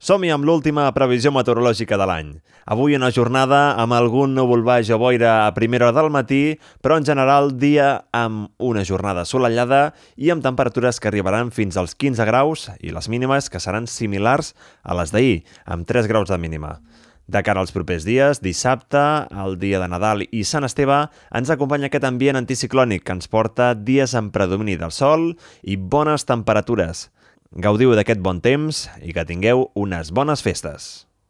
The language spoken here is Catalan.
Som-hi amb l'última previsió meteorològica de l'any. Avui una jornada amb algun núvol baix o boira a primera hora del matí, però en general dia amb una jornada assolellada i amb temperatures que arribaran fins als 15 graus i les mínimes que seran similars a les d'ahir, amb 3 graus de mínima. De cara als propers dies, dissabte, el dia de Nadal i Sant Esteve, ens acompanya aquest ambient anticiclònic que ens porta dies amb predomini del sol i bones temperatures. Gaudiu d'aquest bon temps i que tingueu unes bones festes.